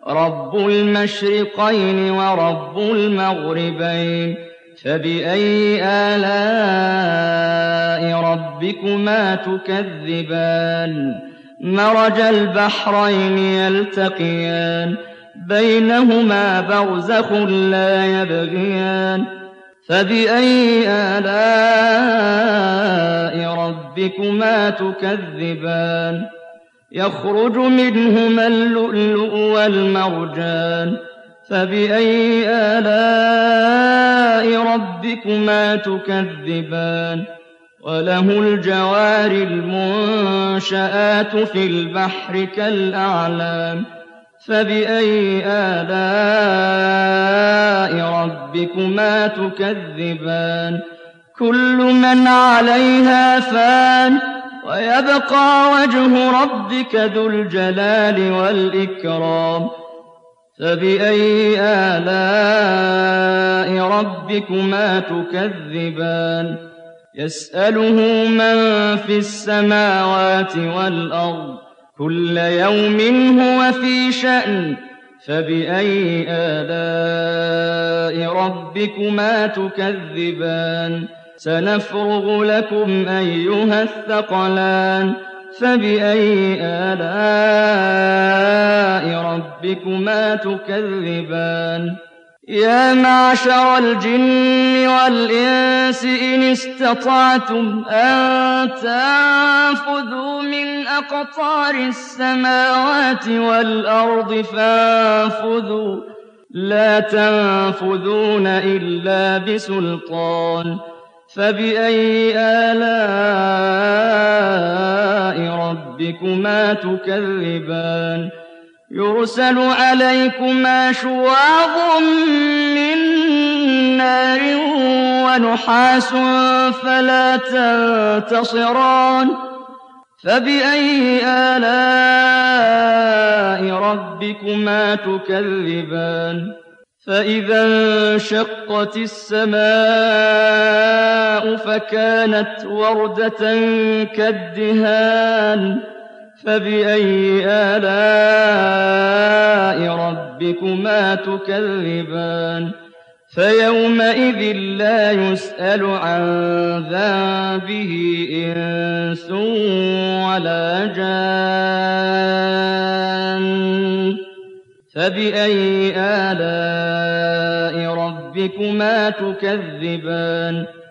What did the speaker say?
رب المشرقين ورب المغربين فبأي آلاء ربكما تكذبان مرج البحرين يلتقيان بينهما برزخ لا يبغيان فبأي آلاء ربكما تكذبان يخرج منهما اللؤلؤ والمرجان فبأي آلاء ربكما تكذبان وله الجوار المنشآت في البحر كالأعلام فبأي آلاء ربكما تكذبان كل من عليها فان ويبقى وجه ربك ذو الجلال والإكرام فبأي آلاء ربكما تكذبان يسأله من في السماوات والأرض كل يوم هو في شأن فبأي آلاء ربكما تكذبان سنفرغ لكم أيها الثقلان فبأي آلاء ربكما تكذبان يا معشر الجن والإنس إن استطعتم أن تنفذوا من أقطار السماوات والأرض فانفذوا لا تنفذون إلا بسلطان فبأي آلاء ربكما تكذبان يرسل عليكما شواظ من نار ونحاس فلا تنتصران فبأي آلاء ربكما تكذبان فإذا انشقت السماء فكانت وردة كالدهان فبأي آلاء ربكما تكذبان فيومئذ لا يسأل عن ذنبه إنس ولا جان فبأي آلاء ربكما تكذبان